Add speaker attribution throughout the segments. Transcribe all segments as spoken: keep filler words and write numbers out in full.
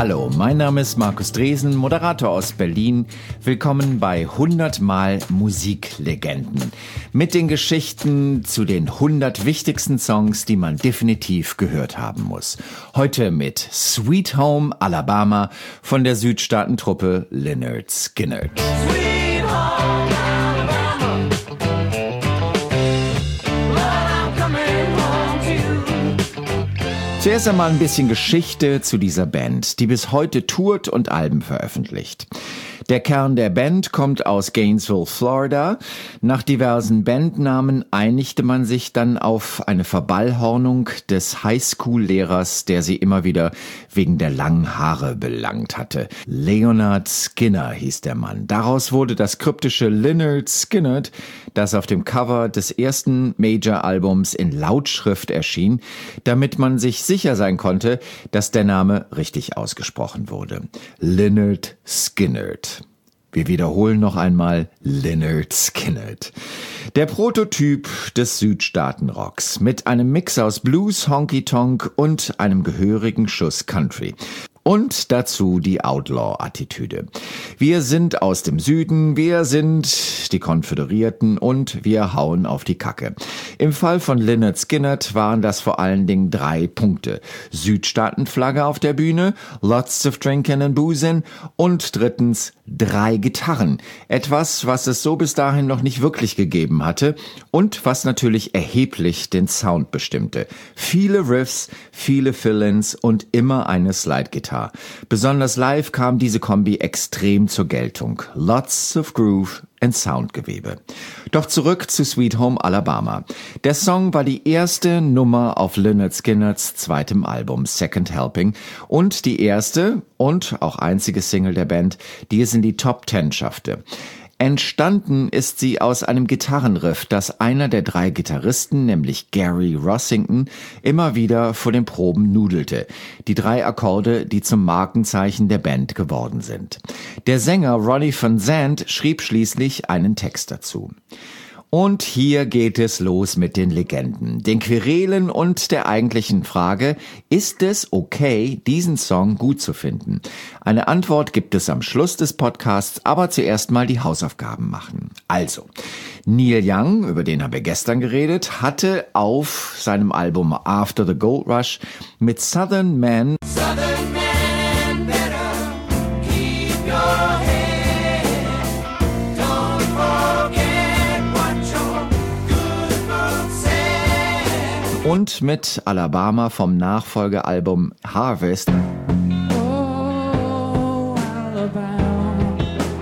Speaker 1: Hallo, mein Name ist Markus Dresen, Moderator aus Berlin. Willkommen bei hundert Mal Musiklegenden. Mit den Geschichten zu den hundert wichtigsten Songs, die man definitiv gehört haben muss. Heute mit Sweet Home Alabama von der Südstaatentruppe Lynyrd Skynyrd.
Speaker 2: Sweet Home Alabama, but I'm coming home to.
Speaker 1: Zuerst einmal ein bisschen Geschichte zu dieser Band, die bis heute tourt und Alben veröffentlicht. Der Kern der Band kommt aus Gainesville, Florida. Nach diversen Bandnamen einigte man sich dann auf eine Verballhornung des Highschool-Lehrers, der sie immer wieder wegen der langen Haare belangt hatte. Lynyrd Skynyrd hieß der Mann. Daraus wurde das kryptische Lynyrd Skynyrd, das auf dem Cover des ersten Major-Albums in Lautschrift erschien, damit man sich sicher sein konnte, dass der Name richtig ausgesprochen wurde. Lynyrd Skynyrd. Wir wiederholen noch einmal Lynyrd Skynyrd. Der Prototyp des Südstaatenrocks mit einem Mix aus Blues, Honky-Tonk und einem gehörigen Schuss Country. Und dazu die Outlaw-Attitüde. Wir sind aus dem Süden, wir sind die Konföderierten und wir hauen auf die Kacke. Im Fall von Lynyrd Skynyrd waren das vor allen Dingen drei Punkte. Südstaatenflagge auf der Bühne, lots of drinking and boozing und drittens drei Gitarren. Etwas, was es so bis dahin noch nicht wirklich gegeben hatte und was natürlich erheblich den Sound bestimmte. Viele Riffs, viele Fill-ins und immer eine Slide-Gitarre. Besonders live kam diese Kombi extrem zur Geltung. Lots of Groove and Soundgewebe. Doch zurück zu Sweet Home Alabama. Der Song war die erste Nummer auf Lynyrd Skynyrds zweitem Album Second Helping und die erste und auch einzige Single der Band, die es in die Top Ten schaffte. Entstanden ist sie aus einem Gitarrenriff, das einer der drei Gitarristen, nämlich Gary Rossington, immer wieder vor den Proben nudelte. Die drei Akkorde, die zum Markenzeichen der Band geworden sind. Der Sänger Ronnie Van Zant schrieb schließlich einen Text dazu. Und hier geht es los mit den Legenden, den Querelen und der eigentlichen Frage, ist es okay, diesen Song gut zu finden? Eine Antwort gibt es am Schluss des Podcasts, aber zuerst mal die Hausaufgaben machen. Also, Neil Young, über den haben wir gestern geredet, hatte auf seinem Album After the Gold Rush mit Southern Man
Speaker 2: Southern man better keep your head. Don't forget what your good book said.
Speaker 1: und mit Alabama vom Nachfolgealbum Harvest
Speaker 2: Oh, Alabama,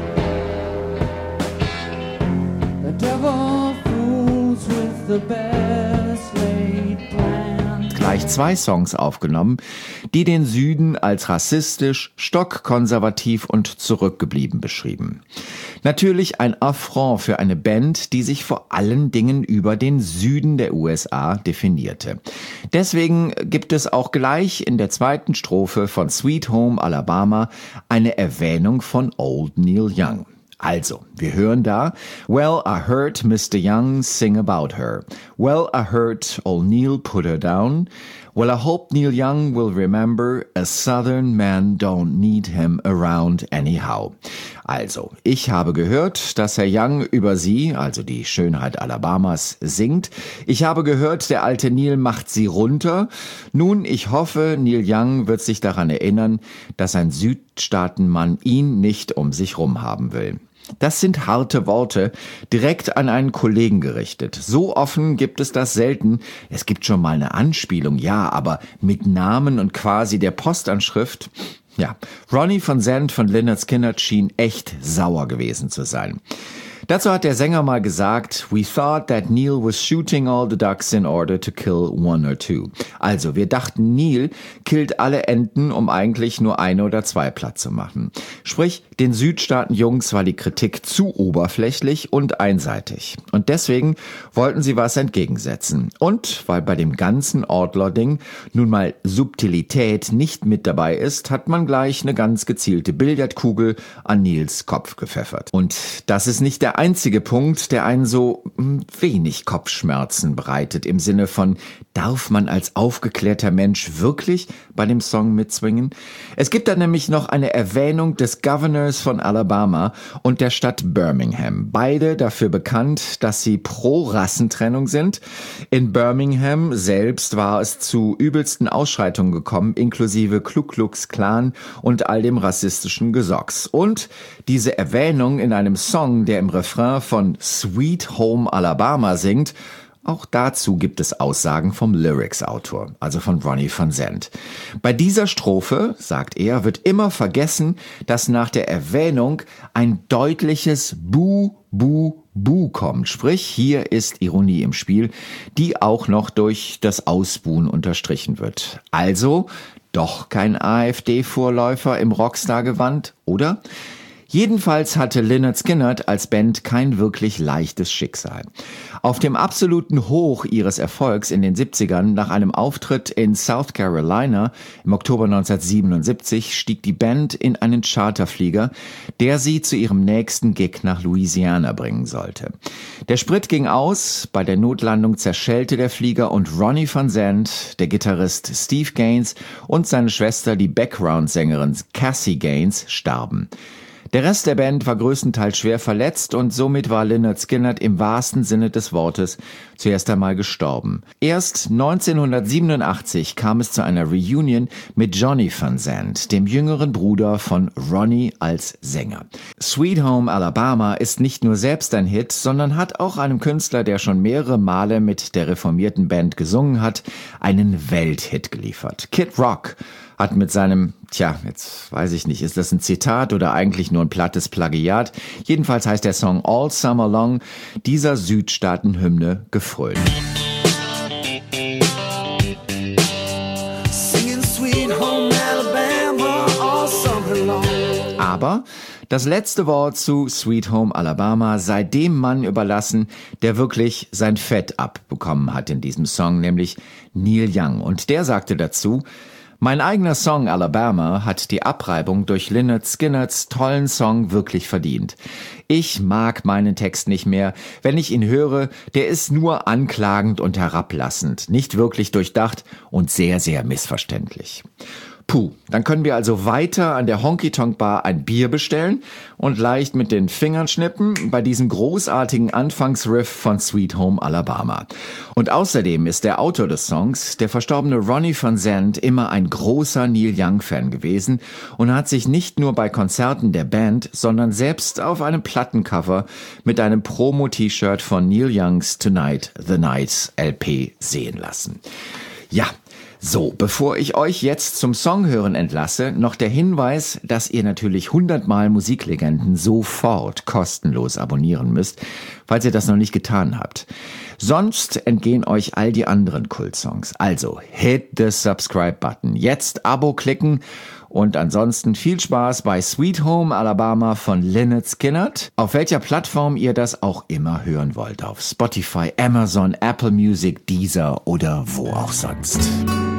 Speaker 2: the devil fools with the best laid plans.
Speaker 1: gleich zwei Songs aufgenommen, die den Süden als rassistisch, stockkonservativ und zurückgeblieben beschrieben. Natürlich ein Affront für eine Band, die sich vor allen Dingen über den Süden der U S A definierte. Deswegen gibt es auch gleich in der zweiten Strophe von Sweet Home Alabama eine Erwähnung von Old Neil Young. Also, wir hören da, well, I heard Mister Young sing about her. Well, I heard old Neil put her down. Well, I hope Neil Young will remember, a Southern man don't need him around anyhow. Also, ich habe gehört, dass Herr Young über sie, also die Schönheit Alabamas, singt. Ich habe gehört, der alte Neil macht sie runter. Nun, ich hoffe, Neil Young wird sich daran erinnern, dass ein Südstaatenmann ihn nicht um sich rum haben will. Das sind harte Worte, direkt an einen Kollegen gerichtet. So offen gibt es das selten. Es gibt schon mal eine Anspielung, ja, aber mit Namen und quasi der Postanschrift. Ja, Ronnie Van Zant von Lynyrd Skynyrd schien echt sauer gewesen zu sein. Dazu hat der Sänger mal gesagt, we thought that Neil was shooting all the ducks in order to kill one or two. Also, wir dachten, Neil killt alle Enten, um eigentlich nur eine oder zwei platt zu machen. Sprich, den Südstaaten-Jungs war die Kritik zu oberflächlich und einseitig. Und deswegen wollten sie was entgegensetzen. Und weil bei dem ganzen Outlaw-Ding nun mal Subtilität nicht mit dabei ist, hat man gleich eine ganz gezielte Billardkugel an Neils Kopf gepfeffert. Und das ist nicht der der einzige Punkt, der einen so wenig Kopfschmerzen bereitet, im Sinne von, darf man als aufgeklärter Mensch wirklich bei dem Song mitswingen? Es gibt da nämlich noch eine Erwähnung des Governors von Alabama und der Stadt Birmingham. Beide dafür bekannt, dass sie pro Rassentrennung sind. In Birmingham selbst war es zu übelsten Ausschreitungen gekommen, inklusive Ku Klux Klan und all dem rassistischen Gesocks. Und diese Erwähnung in einem Song, der im Refrain von Sweet Home Alabama singt, auch dazu gibt es Aussagen vom Lyrics-Autor, also von Ronnie Van Zant. Bei dieser Strophe, sagt er, wird immer vergessen, dass nach der Erwähnung ein deutliches Bu, Bu, Bu kommt. Sprich, hier ist Ironie im Spiel, die auch noch durch das Ausbuhen unterstrichen wird. Also doch kein AfD-Vorläufer im Rockstar-Gewand, oder? Jedenfalls hatte Lynyrd Skynyrd als Band kein wirklich leichtes Schicksal. Auf dem absoluten Hoch ihres Erfolgs in den siebzigern, nach einem Auftritt in South Carolina im Oktober neunzehnhundertsiebenundsiebzig, stieg die Band in einen Charterflieger, der sie zu ihrem nächsten Gig nach Louisiana bringen sollte. Der Sprit ging aus, bei der Notlandung zerschellte der Flieger und Ronnie Van Zant, der Gitarrist Steve Gaines und seine Schwester, die Background-Sängerin Cassie Gaines, starben. Der Rest der Band war größtenteils schwer verletzt und somit war Lynyrd Skynyrd im wahrsten Sinne des Wortes zuerst einmal gestorben. Erst neunzehnhundertsiebenundachtzig kam es zu einer Reunion mit Johnny Van Zant, dem jüngeren Bruder von Ronnie als Sänger. Sweet Home Alabama ist nicht nur selbst ein Hit, sondern hat auch einem Künstler, der schon mehrere Male mit der reformierten Band gesungen hat, einen Welthit geliefert. Kid Rock hat mit seinem, tja, jetzt weiß ich nicht, ist das ein Zitat oder eigentlich nur ein plattes Plagiat? Jedenfalls heißt der Song All Summer Long dieser Südstaaten-Hymne gefrönt.
Speaker 2: Singing Sweet Home Alabama all summer long.
Speaker 1: Aber das letzte Wort zu Sweet Home Alabama sei dem Mann überlassen, der wirklich sein Fett abbekommen hat in diesem Song, nämlich Neil Young. Und der sagte dazu: Mein eigener Song Alabama hat die Abreibung durch Lynyrd Skynyrds tollen Song wirklich verdient. Ich mag meinen Text nicht mehr. Wenn ich ihn höre, der ist nur anklagend und herablassend, nicht wirklich durchdacht und sehr, sehr missverständlich. Puh, dann können wir also weiter an der Honky Tonk Bar ein Bier bestellen und leicht mit den Fingern schnippen bei diesem großartigen Anfangsriff von Sweet Home Alabama. Und außerdem ist der Autor des Songs, der verstorbene Ronnie Van Zant, immer ein großer Neil Young-Fan gewesen und hat sich nicht nur bei Konzerten der Band, sondern selbst auf einem Plattencover mit einem Promo-T-Shirt von Neil Youngs Tonight the Night L P sehen lassen. Ja, so, bevor ich euch jetzt zum Song hören entlasse, noch der Hinweis, dass ihr natürlich hundertmal Musiklegenden sofort kostenlos abonnieren müsst, falls ihr das noch nicht getan habt. Sonst entgehen euch all die anderen Kultsongs. Also, hit the Subscribe-Button. Jetzt Abo klicken und ansonsten viel Spaß bei Sweet Home Alabama von Lynyrd Skynyrd, auf welcher Plattform ihr das auch immer hören wollt. Auf Spotify, Amazon, Apple Music, Deezer oder wo auch sonst.